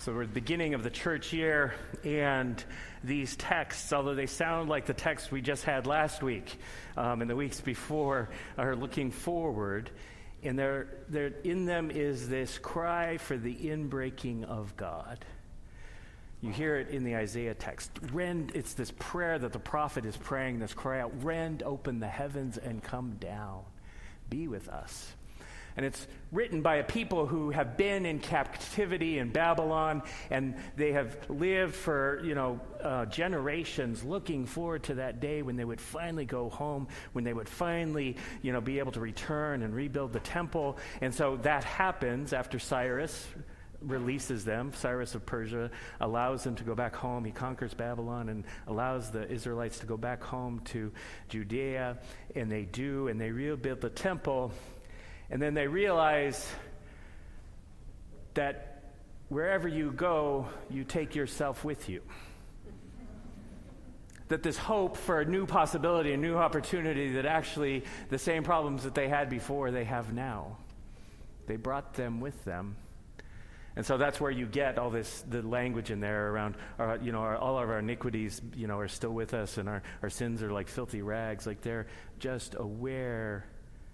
So we're at the beginning of the church year, and these texts, although they sound like the texts we just had last week and the weeks before, are looking forward, and they're in them is this cry for the inbreaking of God. You hear it in the Isaiah text. It's this prayer that the prophet is praying, this cry out, rend open the heavens and come down. Be with us. And it's written by a people who have been in captivity in Babylon, and they have lived for, generations looking forward to that day when they would finally go home, when they would finally, be able to return and rebuild the temple. And so that happens after Cyrus releases them. Cyrus of Persia allows them to go back home. He conquers Babylon and allows the Israelites to go back home to Judea, and they do, and they rebuild the temple. And then they realize that wherever you go, you take yourself with you. That this hope for a new possibility, a new opportunity, that actually the same problems that they had before, they have now. They brought them with them. And so that's where you get all the language in there around, all of our iniquities, are still with us, and our sins are like filthy rags. Like they're just aware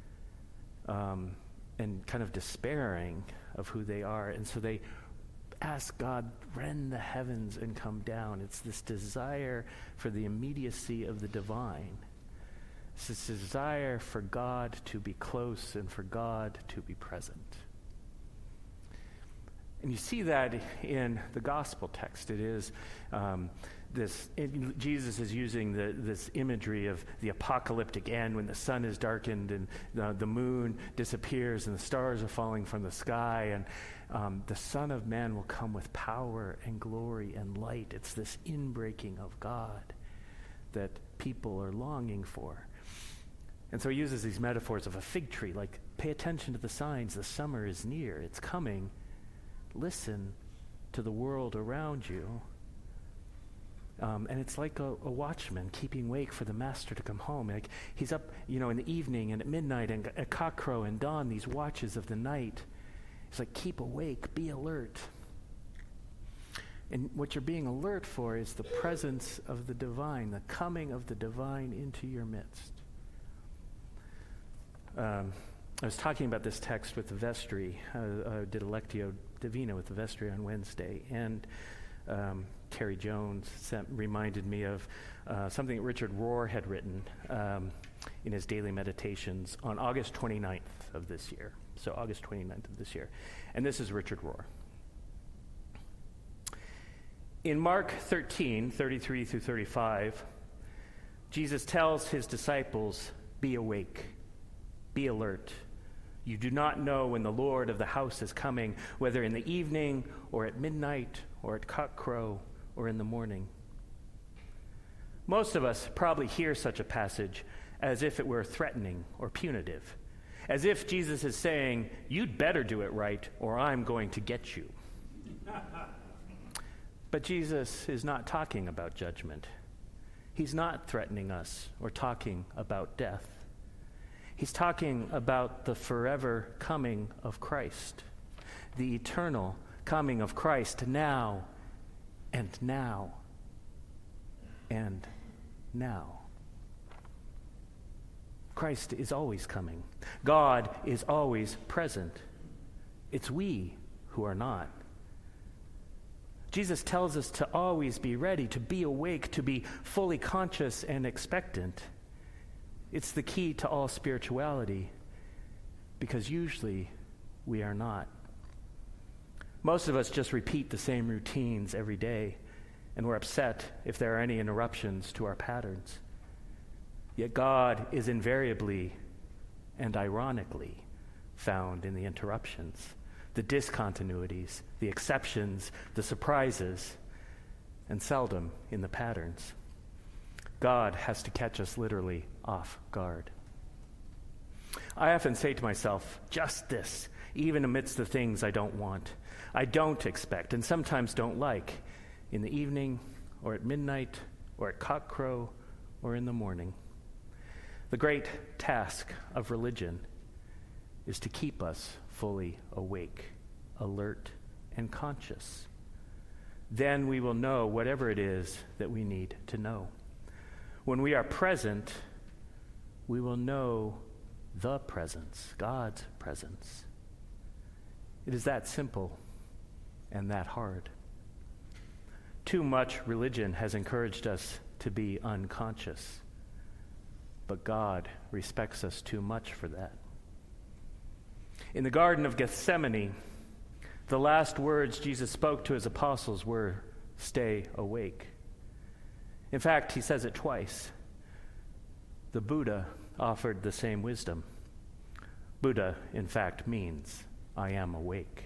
and kind of despairing of who they are. And so they ask God, rend the heavens and come down. It's this desire for the immediacy of the divine. It's this desire for God to be close and for God to be present. And you see that in the gospel text. It is Jesus is using this imagery of the apocalyptic end when the sun is darkened and the moon disappears and the stars are falling from the sky, and the Son of Man will come with power and glory and light. It's this inbreaking of God that people are longing for. And so he uses these metaphors of a fig tree, like pay attention to the signs. The summer is near. It's coming. Listen to the world around you. And it's like a watchman keeping wake for the master to come home. Like he's up, in the evening and at midnight and at cockcrow and dawn, these watches of the night. It's like, keep awake, be alert. And what you're being alert for is the presence of the divine, the coming of the divine into your midst. I was talking about this text with the vestry. I did a Lectio Divina with the vestry on Wednesday, and Terry Jones reminded me of something that Richard Rohr had written in his daily meditations on August 29th of this year. So August 29th of this year. And this is Richard Rohr. In Mark 13, 33 through 35, Jesus tells his disciples, be awake, be alert. You do not know when the Lord of the house is coming, whether in the evening or at midnight or at cockcrow or in the morning. Most of us probably hear such a passage as if it were threatening or punitive, as if Jesus is saying, you'd better do it right or I'm going to get you. But Jesus is not talking about judgment. He's not threatening us or talking about death. He's talking about the forever coming of Christ, the eternal coming of Christ now and now and now. Christ is always coming. God is always present. It's we who are not. Jesus tells us to always be ready, to be awake, to be fully conscious and expectant. It's the key to all spirituality, because usually we are not. Most of us just repeat the same routines every day, and we're upset if there are any interruptions to our patterns. Yet God is invariably and ironically found in the interruptions, the discontinuities, the exceptions, the surprises, and seldom in the patterns. God has to catch us literally off guard. I often say to myself, just this, even amidst the things I don't want, I don't expect, and sometimes don't like, in the evening, or at midnight, or at cockcrow, or in the morning. The great task of religion is to keep us fully awake, alert, and conscious then we will know whatever it is that we need to know. When we are present, we will know the presence, God's presence. It is that simple and that hard. Too much religion has encouraged us to be unconscious, but God respects us too much for that. In the Garden of Gethsemane, the last words Jesus spoke to his apostles were, "Stay awake." In fact, he says it twice. The Buddha offered the same wisdom. Buddha, in fact, means, "I am awake."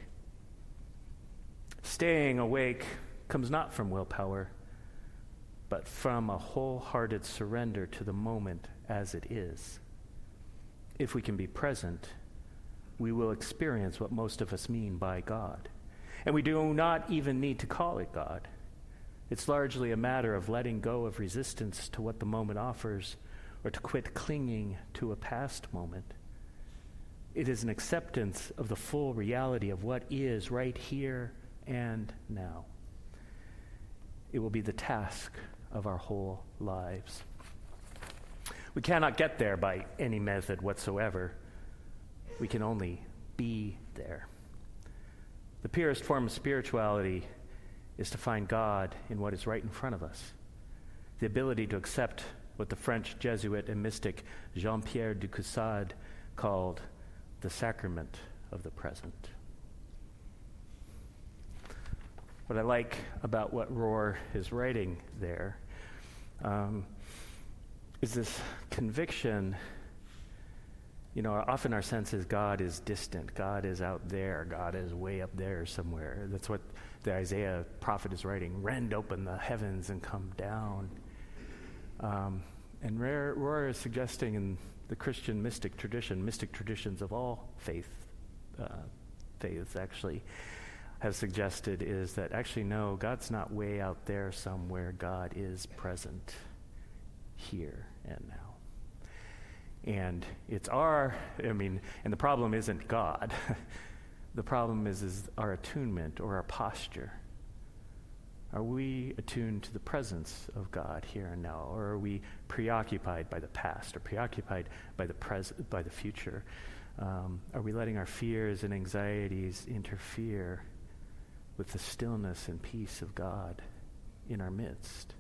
Staying awake comes not from willpower, but from a wholehearted surrender to the moment as it is. If we can be present, we will experience what most of us mean by God. And we do not even need to call it God. It's largely a matter of letting go of resistance to what the moment offers, or to quit clinging to a past moment. It is an acceptance of the full reality of what is right here and now. It will be the task of our whole lives. We cannot get there by any method whatsoever. We can only be there. The purest form of spirituality is to find God in what is right in front of us. The ability to accept what the French Jesuit and mystic Jean-Pierre de Caussade called the sacrament of the present. What I like about what Rohr is writing there is this conviction. Often our sense is God is distant. God is out there. God is way up there somewhere. That's what the Isaiah prophet is writing. Rend open the heavens and come down. And Rohr is suggesting in the Christian mystic traditions of all faiths actually have suggested is that actually no, God's not way out there somewhere. God is present here and now. And and the problem isn't God. The problem is our attunement or our posture. Are we attuned to the presence of God here and now, or are we preoccupied by the past, or preoccupied by the future? Are we letting our fears and anxieties interfere with the stillness and peace of God in our midst?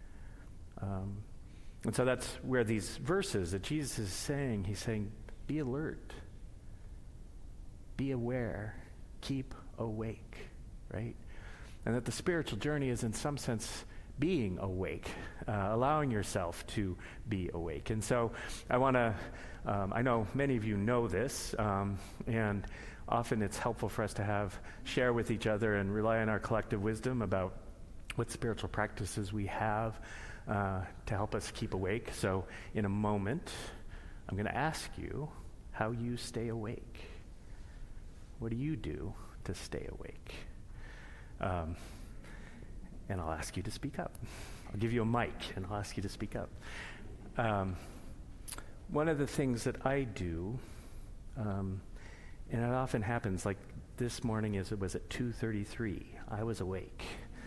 And so that's where these verses that Jesus is saying, he's saying, be alert, be aware, keep awake, right? And that the spiritual journey is in some sense being awake, allowing yourself to be awake. And so I know many of you know this, and often it's helpful for us to share with each other and rely on our collective wisdom about what spiritual practices we have to help us keep awake. So in a moment, I'm going to ask you how you stay awake. What do you do to stay awake? And I'll ask you to speak up. I'll give you a mic, and I'll ask you to speak up. One of the things that I do, and it often happens, like this morning it was at 2:33. I was awake.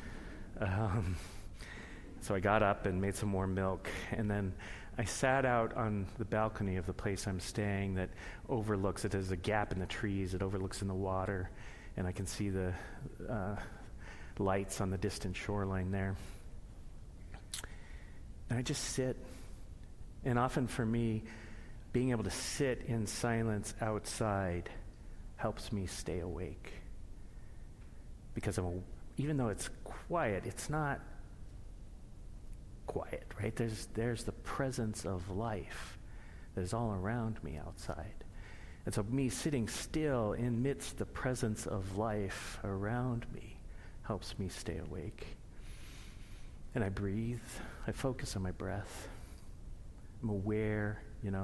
So I got up and made some more milk, and then I sat out on the balcony of the place I'm staying that overlooks it. There's a gap in the trees. It overlooks in the water, and I can see the lights on the distant shoreline there. And I just sit. And often for me, being able to sit in silence outside helps me stay awake. Because even though it's quiet, it's not quiet, right? There's the presence of life that is all around me outside. And so me sitting still amidst the presence of life around me helps me stay awake. And I breathe. I focus on my breath. I'm aware,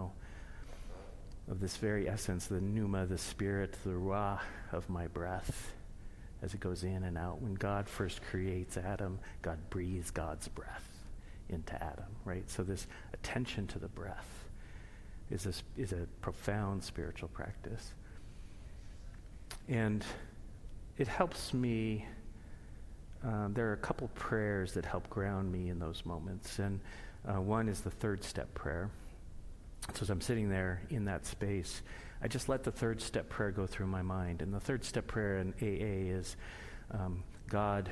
of this very essence, the pneuma, the spirit, the ruah of my breath as it goes in and out. When God first creates Adam, God breathes God's breath into Adam, right? So this attention to the breath is a profound spiritual practice. And it helps me there are a couple prayers that help ground me in those moments. And one is the third step prayer. So as I'm sitting there in that space, I just let the third step prayer go through my mind. And the third step prayer in AA is, God,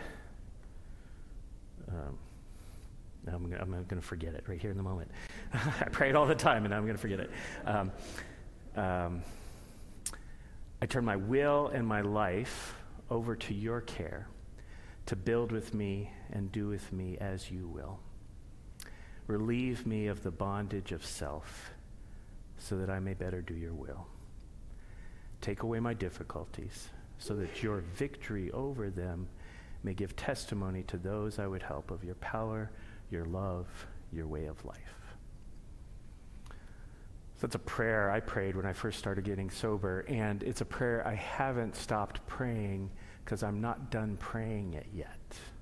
I'm going to forget it right here in the moment. I pray it all the time, and I'm going to forget it. I turn my will and my life over to your care to build with me and do with me as you will. Relieve me of the bondage of self so that I may better do your will. Take away my difficulties so that your victory over them may give testimony to those I would help of your power, your love, your way of life. So that's a prayer I prayed when I first started getting sober, and it's a prayer I haven't stopped praying because I'm not done praying it yet.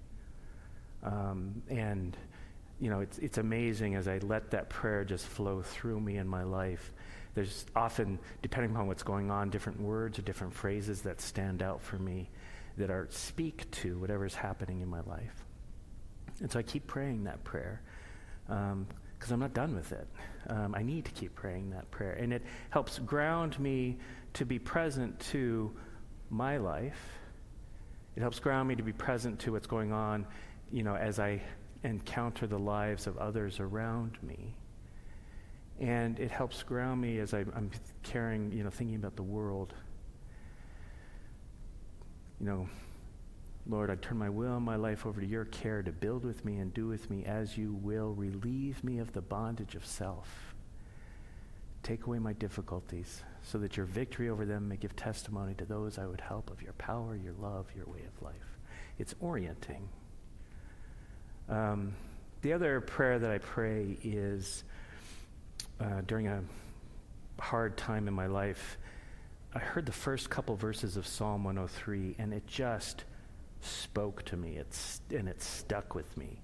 And you know, it's amazing as I let that prayer just flow through me in my life. There's often, depending upon what's going on, different words or different phrases that stand out for me that speak to whatever's happening in my life. And so I keep praying that prayer because I'm not done with it. I need to keep praying that prayer. And it helps ground me to be present to my life. It helps ground me to be present to what's going on, you know, as I encounter the lives of others around me. And it helps ground me as I'm caring, you know, thinking about the world. You know, Lord, I turn my will and my life over to your care to build with me and do with me as you will. Relieve me of the bondage of self. Take away my difficulties so that your victory over them may give testimony to those I would help of your power, your love, your way of life. It's orienting. The other prayer that I pray is during a hard time in my life, I heard the first couple verses of Psalm 103, and it just spoke to me. And it stuck with me.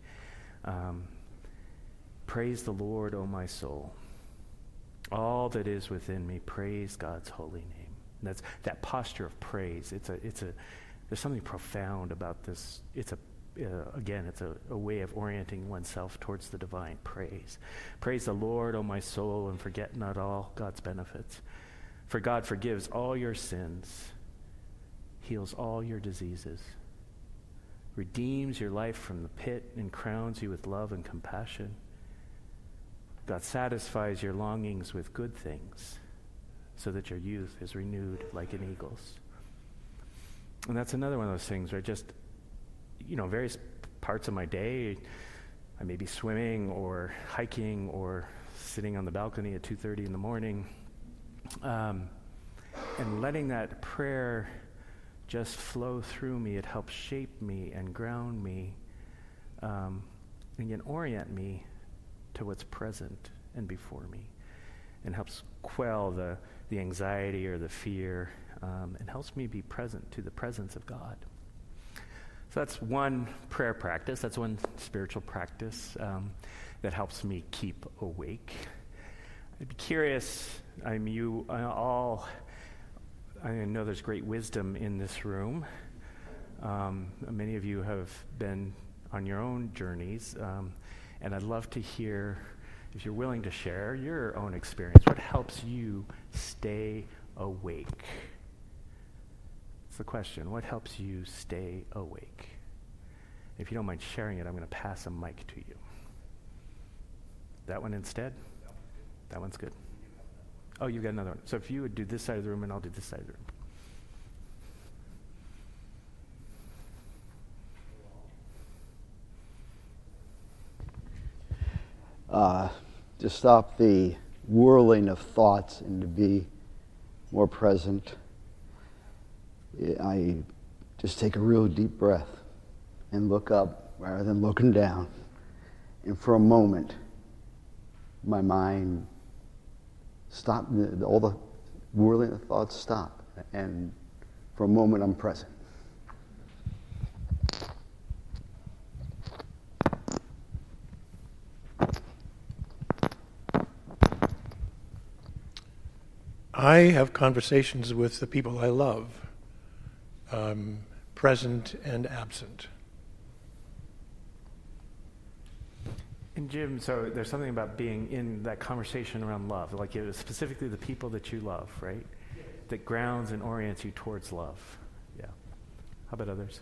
Praise the Lord, O my soul. All that is within me, praise God's holy name. And that's that posture of praise. There's something profound about this. It's a way of orienting oneself towards the divine. Praise. Praise the Lord, O my soul, and forget not all God's benefits. For God forgives all your sins, heals all your diseases, redeems your life from the pit, and crowns you with love and compassion. God satisfies your longings with good things, so that your youth is renewed like an eagle's. And that's another one of those things where just, you know, various parts of my day, I may be swimming or hiking or sitting on the balcony at 2:30 in the morning, and letting that prayer just flow through me. It helps shape me and ground me, and again, orient me to what's present and before me, and helps quell the anxiety or the fear, and helps me be present to the presence of God. So that's one prayer practice. That's one spiritual practice that helps me keep awake. I'd be curious, I know there's great wisdom in this room. Many of you have been on your own journeys, and I'd love to hear, if you're willing to share your own experience, what helps you stay awake? That's the question. What helps you stay awake? If you don't mind sharing it, I'm going to pass a mic to you. That one instead? That one's good. Oh, you've got another one. So if you would do this side of the room, and I'll do this side of the room. To stop the whirling of thoughts and to be more present, I just take a real deep breath and look up rather than looking down. And for a moment, my mind stopped, all the whirling of thoughts stop. And for a moment, I'm present. I have conversations with the people I love, present and absent. And Jim, so there's something about being in that conversation around love, like it was specifically the people that you love, right? Yes. That grounds and orients you towards love. Yeah. How about others?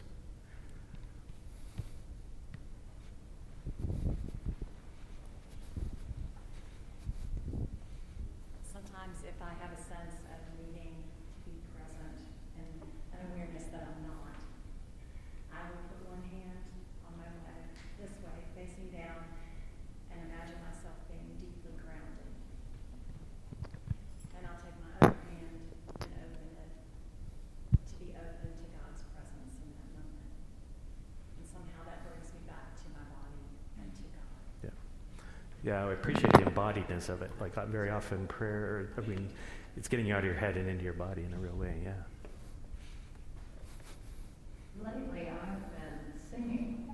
Sometimes if I have a sense of needing to be present and an awareness that I'm not, I will put one hand on my leg this way, facing down, and imagine myself being deeply grounded. And I'll take my other hand and open it to be open to God's presence in that moment. And somehow that brings me back to my body and to God. Yeah. Yeah, I appreciate the embodiedness of it. Like very often prayer, it's getting you out of your head and into your body in a real way, yeah. Lately, I've been singing,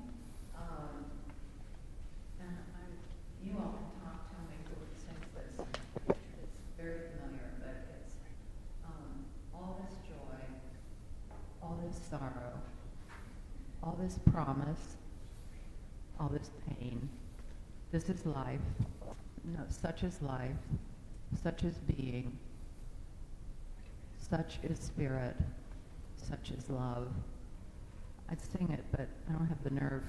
and you all can tell me who sings this. It's very familiar, but it's all this joy, all this sorrow, all this promise, all this pain. This is life. No, such is life. Such is being. Such is spirit. Such is love. I'd sing it, but I don't have the nerve.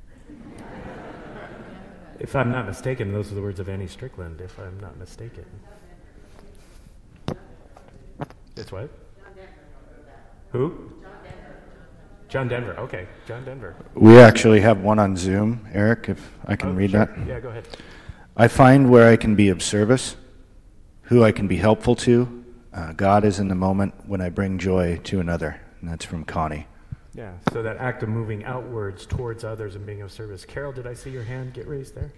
If I'm not mistaken, those are the words of Annie Strickland, if I'm not mistaken. It's what? Who? John Denver. Okay, John Denver. We actually have one on Zoom, Eric, if I can read sure. that. Yeah, go ahead. I find where I can be of service, who I can be helpful to. God is in the moment when I bring joy to another. And that's from Connie. Yeah, so that act of moving outwards towards others and being of service. Carol, did I see your hand get raised there?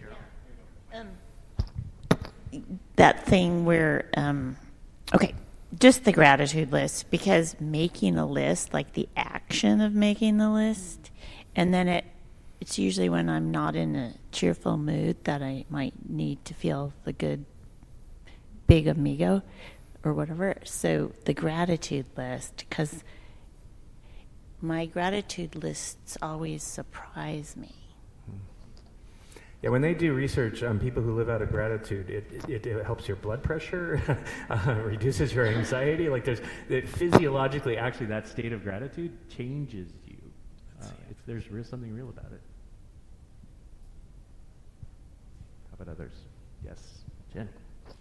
That thing where, just the gratitude list, because making a list, like the action of making the list, and then it's usually when I'm not in a cheerful mood that I might need to feel the good big amigo or whatever. So the gratitude list, because my gratitude lists always surprise me. Yeah, when they do research on people who live out of gratitude, it helps your blood pressure, reduces your anxiety. Like physiologically, actually, that state of gratitude changes you. There's something real about it. How about others? Yes, Jen.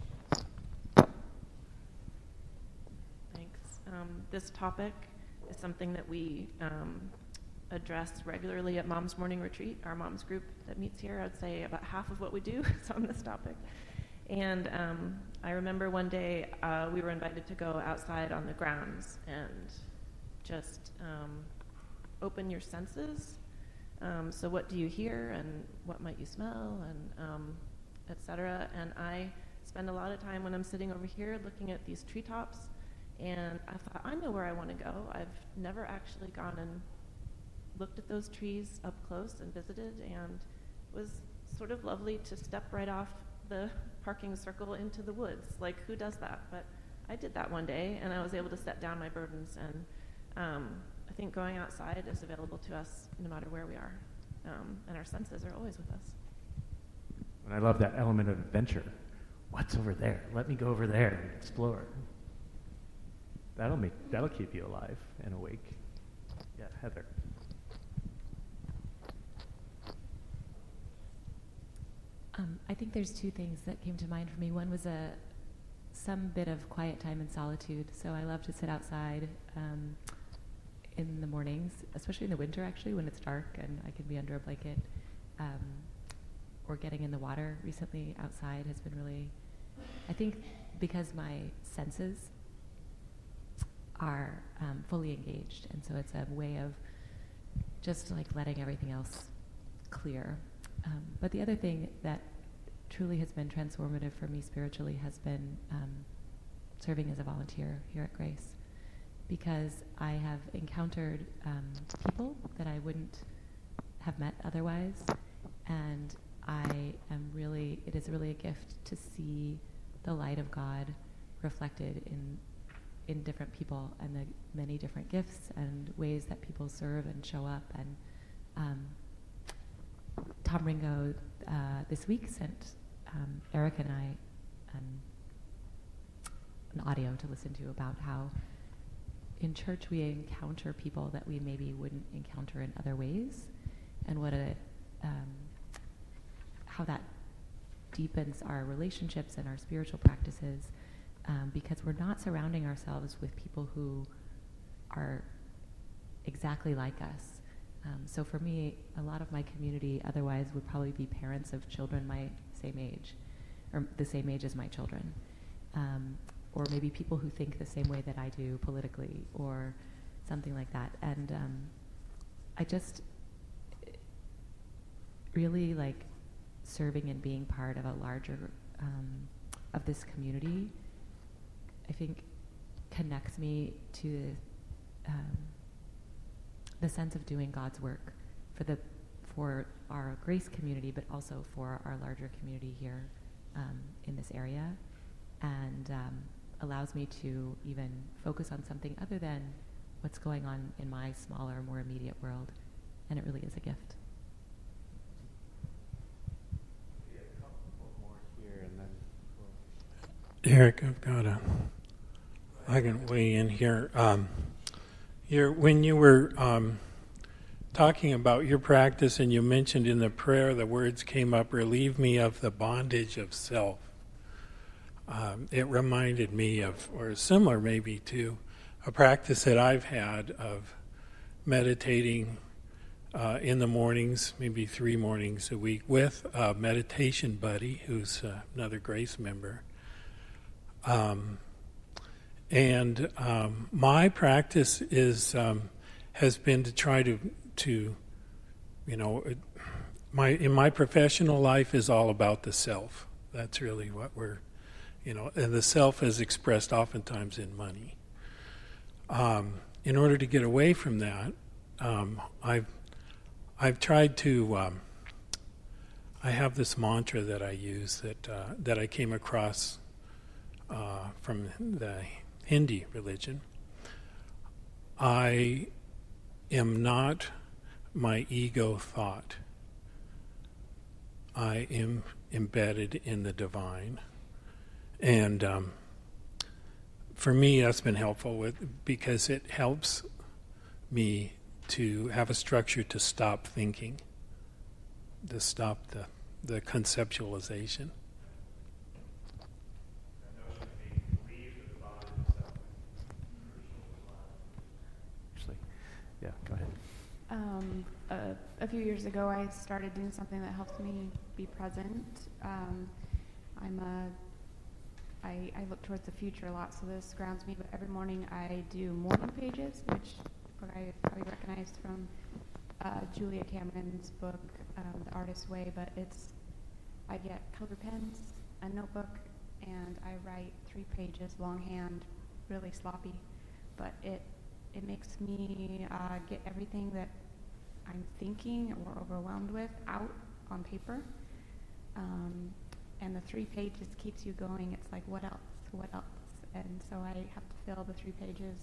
Thanks. This topic is something that we address regularly at Mom's Morning Retreat, our mom's group that meets here. I'd say about half of what we do is on this topic. And I remember one day we were invited to go outside on the grounds and just open your senses. So what do you hear and what might you smell and et cetera. And I spend a lot of time when I'm sitting over here looking at these treetops, and I thought, I know where I want to go. I've never actually gone and looked at those trees up close and visited, and it was sort of lovely to step right off the parking circle into the woods. Like, who does that? But I did that one day, and I was able to set down my burdens, and I think going outside is available to us no matter where we are, and our senses are always with us. And I love that element of adventure. What's over there? Let me go over there and explore. That'll keep you alive and awake. Yeah, Heather. I think there's two things that came to mind for me. One was some bit of quiet time and solitude. So I love to sit outside in the mornings, especially in the winter, actually, when it's dark and I can be under a blanket. Or getting in the water recently outside has been really, I think because my senses are fully engaged. And so it's a way of just like letting everything else clear. But the other thing that truly has been transformative for me spiritually has been serving as a volunteer here at Grace, because I have encountered people that I wouldn't have met otherwise, and it is really a gift to see the light of God reflected in different people and the many different gifts and ways that people serve and show up, and Tom Ringo this week sent Eric and I an audio to listen to about how in church we encounter people that we maybe wouldn't encounter in other ways, and what how that deepens our relationships and our spiritual practices, because we're not surrounding ourselves with people who are exactly like us. So for me, a lot of my community otherwise would probably be parents of children my same age, or the same age as my children, or maybe people who think the same way that I do politically, or something like that. And I just really like serving and being part of a larger, of this community, I think connects me to the sense of doing God's work for our Grace community, but also for our larger community here in this area, and allows me to even focus on something other than what's going on in my smaller, more immediate world, and it really is a gift. Yeah, a couple more here, and then Eric, I can weigh in here. When you were talking about your practice, and you mentioned in the prayer, the words came up, relieve me of the bondage of self. It reminded me of, or similar maybe to, a practice that I've had of meditating in the mornings, maybe 3 mornings a week, with a meditation buddy who's another Grace member. And my practice has been to try to in my professional life is all about the self. That's really what we're, and the self is expressed oftentimes in money. In order to get away from that, I've tried to. I have this mantra that I use that I came across from the Hindi religion. I am not my ego thought. I am embedded in the divine. And for me, that's been helpful because it helps me to have a structure to stop thinking, to stop the conceptualization. Yeah, go ahead. A few years ago, I started doing something that helps me be present. I look towards the future a lot, so this grounds me. But every morning, I do morning pages, which I probably recognized from Julia Cameron's book, The Artist's Way. But I get color pens, a notebook, and I write 3 pages longhand, really sloppy, but it makes me get everything that I'm thinking or overwhelmed with out on paper. And the 3 pages keeps you going. It's like, what else? What else? And so I have to fill the 3 pages.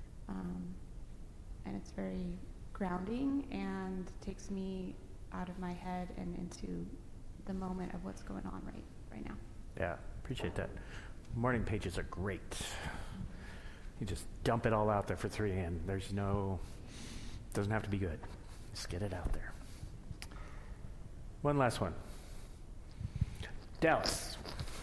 And it's very grounding and takes me out of my head and into the moment of what's going on right now. Yeah, appreciate that. Morning pages are great. You just dump it all out there for 3 and doesn't have to be good. Just get it out there. One last one. Dallas.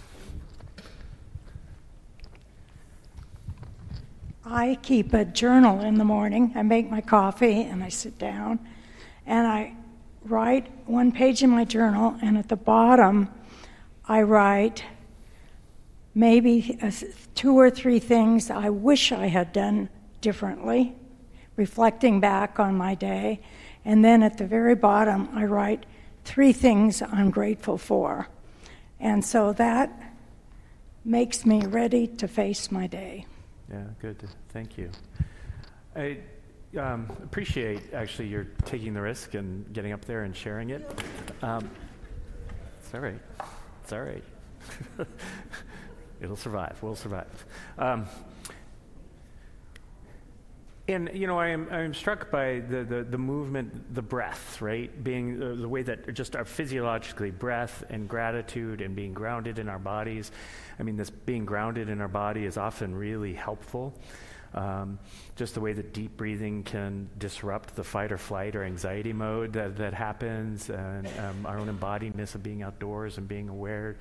I keep a journal in the morning. I make my coffee and I sit down and I write 1 page in my journal, and at the bottom I write maybe 2 or 3 things I wish I had done differently, reflecting back on my day. And then at the very bottom, I write 3 things I'm grateful for. And so that makes me ready to face my day. Yeah, good. Thank you. I appreciate, actually, you're taking the risk and getting up there and sharing it. It's all right. It's all right. It'll survive. We'll survive. And, I am struck by the movement, the breath, right? Being the way that just our physiologically, breath and gratitude and being grounded in our bodies. I mean, this being grounded in our body is often really helpful. Just the way that deep breathing can disrupt the fight or flight or anxiety mode that happens, and our own embodiedness of being outdoors and being aware.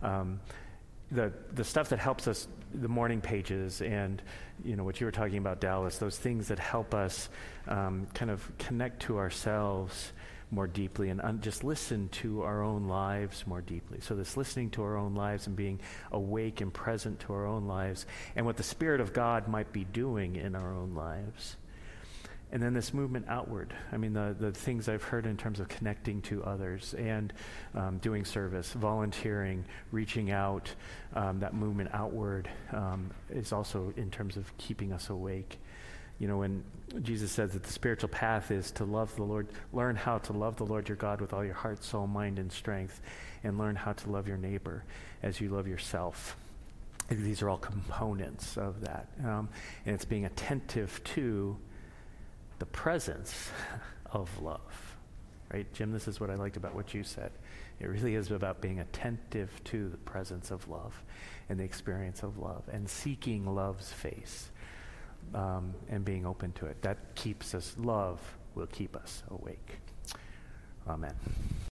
The stuff that helps us, the morning pages and, what you were talking about, Dallas, those things that help us kind of connect to ourselves more deeply and just listen to our own lives more deeply. So this listening to our own lives and being awake and present to our own lives and what the Spirit of God might be doing in our own lives. And then this movement outward. I mean, the things I've heard in terms of connecting to others and doing service, volunteering, reaching out, that movement outward is also in terms of keeping us awake. When Jesus says that the spiritual path is to love the Lord, learn how to love the Lord your God with all your heart, soul, mind, and strength, and learn how to love your neighbor as you love yourself. These are all components of that. And it's being attentive to the presence of love, right? Jim, this is what I liked about what you said. It really is about being attentive to the presence of love and the experience of love and seeking love's face and being open to it. That keeps us, love will keep us awake. Amen.